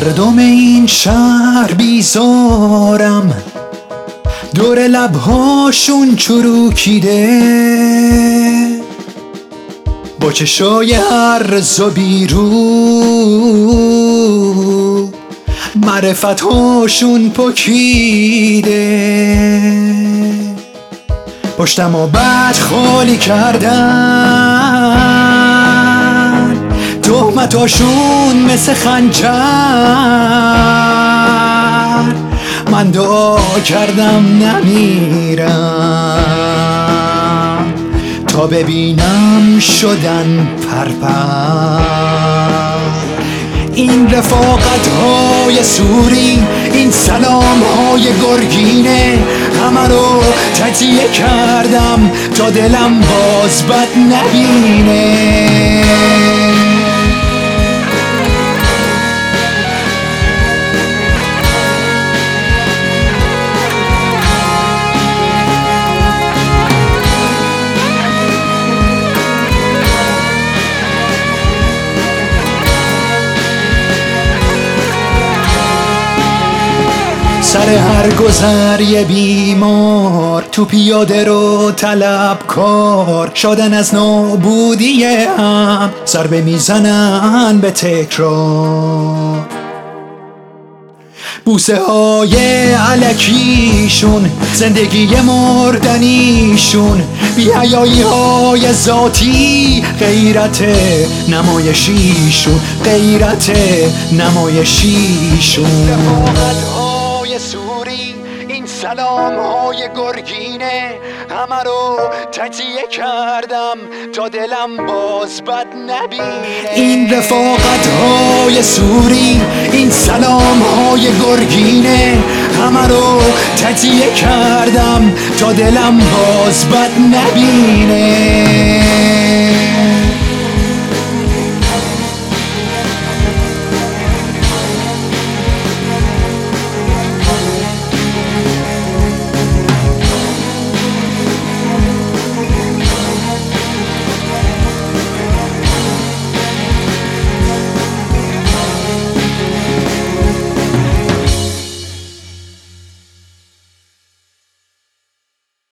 مردم این شهر بیزارم، دور لبهاشون چروکیده، با چشای هرز و بیرو معرفتاشون پکیده. پشتم و بد خالی کردن، تهمتاشون مثل خنجر. من دعا کردم نمیرم تا ببینم شدن پرپر. این رفاقت های سوری، این سلام های گرگینه، همه رو تجزیه کردم تا دلم باز بد نبینه. سر هر گذر یه بیمار، تو پیاده رو طلبکار، شدن از نابودی هم ضربه میزنن به تکرار. بوسه های علکیشون، زندگی مردنیشون، بی‌حیایی های ذاتی، غیرت نمایشیشون، غیرت نمایشیشون. رفاقت های سوری، این سلام های گرگینه، همه رو تجزیه کردم تا دلم باز بد نبینه. این رفاقت های سوری، این سلام های گرگینه، همه رو تجزیه کردم تا دلم باز بد نبینه.